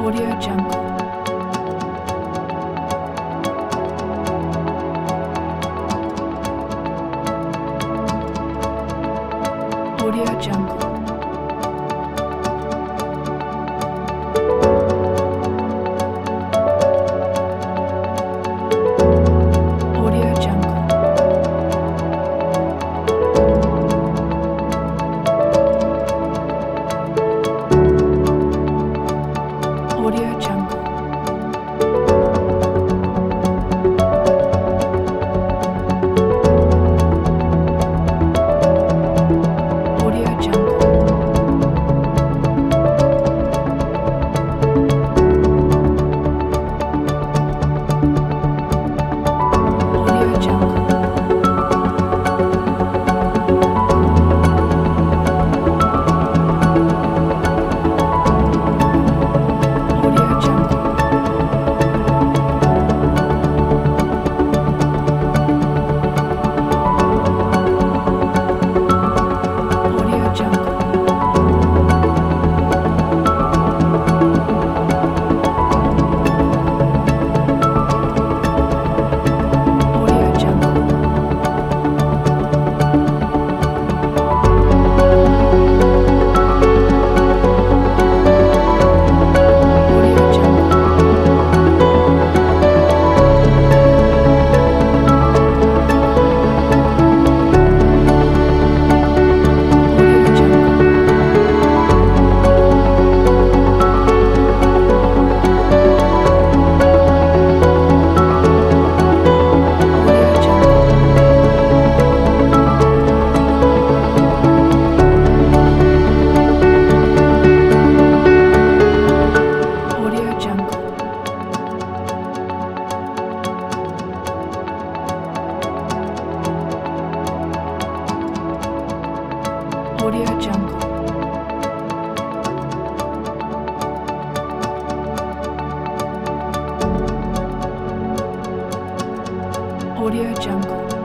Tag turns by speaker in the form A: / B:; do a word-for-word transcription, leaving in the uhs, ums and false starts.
A: Audio Jungle. Audio Jungle. Audio Jungle. Audio Jungle. Audio Jungle. Audio Jungle. Audio Jungle. Audio Jungle. Audio Jungle. Audio Jungle. Audio Jungle. Audio Jungle. Audio Jungle. Audio Jungle. Audio Jungle.